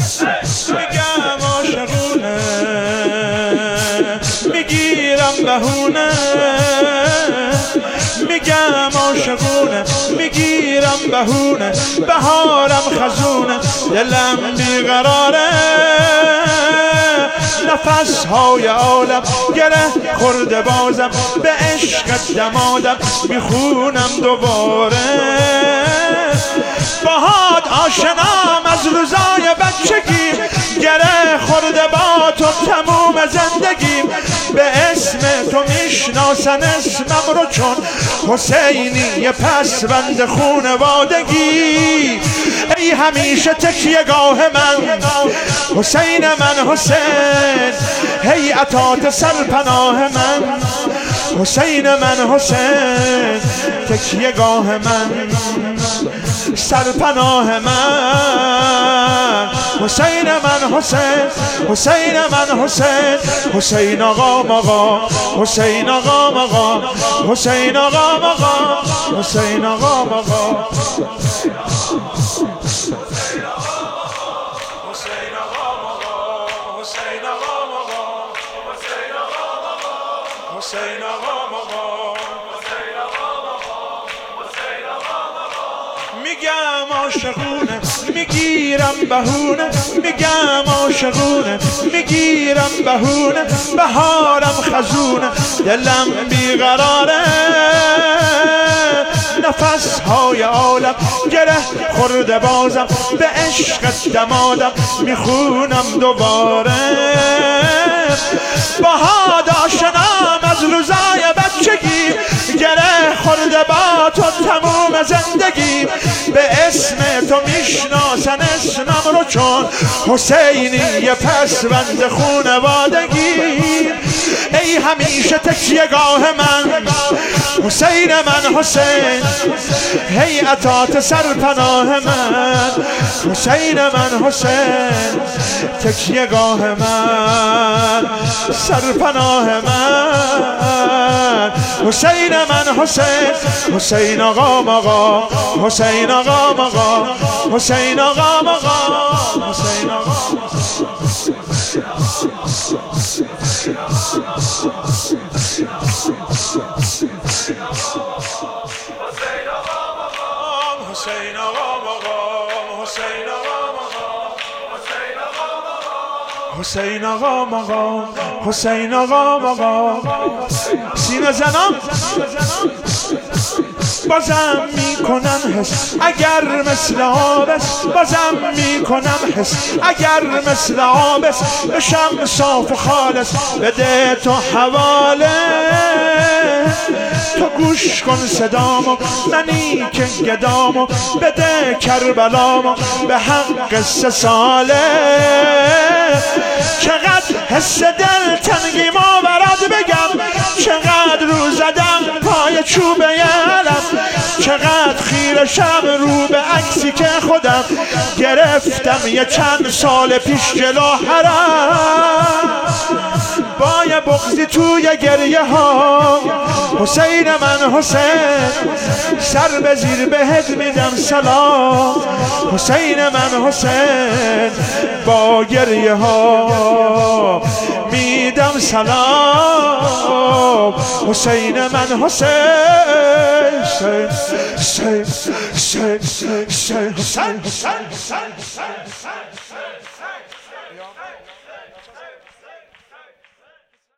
میگم عاشقونه میگیرم بهونه میگم عاشقونه میگیرم بهونه بهارم خزونه دلم بیقراره نفس های عالم گره خورده بازم به عشق دمادم میخونم دوباره باهات آشنام از روزای بچگی گره خورده با تو تموم زندگیم به اسم تو میشناسن اسمم رو چون حسینی پسوند خونوادگی ای همیشه تکیهگاه من حسین من حسین هیئتات سرپناه من حسین من حسین تکیهگاه من سرپناه من حسین من حسین حسین من حسین حسین آقا مقا حسین آقا مقا حسین آقا مقا حسین آقا مقا میگم عاشقونه میگیرم بهونه میگم عاشقونه میگیرم بهونه بهارم خزونه دلم بیقراره نفس های عالم گره خورده بازم به عشق دمادم میخونم دوباره باهات آشنام از روزای بچگی گره خورده با تو تموم زندگی به اسم تو میشناسن اسمم رو چون حسینی پسوند خونوادگی ای همیشه تکیهگاه من حسین من حسین هیئتات سرپناه من حسین من حسین تکیهگاه من سرپناه من حسین من حسین حسین آقا مقا حسین آقا مقا حسین آقا مقا حسین آقا حسین آقا مقام حسین آقا مقام حسین آقا مقام حسین آقا مقام سینه زنان بازم میکنم حس اگر مثل آبست بازم میکنم حس اگر مثل آبست بشم صاف و خالص بده تو حواله تو گوش کن صدامو منی که گدامو بده کربلامو به حق 3 ساله چقدر حس دل تنگیمو برات بگم چقدر رو زدم پای چوبه علم چقدر خیرشم رو به عکسی که خودم گرفتم یه چند سال پیش جلو حرم با یه بغضی توی گریه ها حسین من حسین سر به زیر بهت میدم سلام حسین من حسین با گریه ها میدم سلام حسین من حسین حسین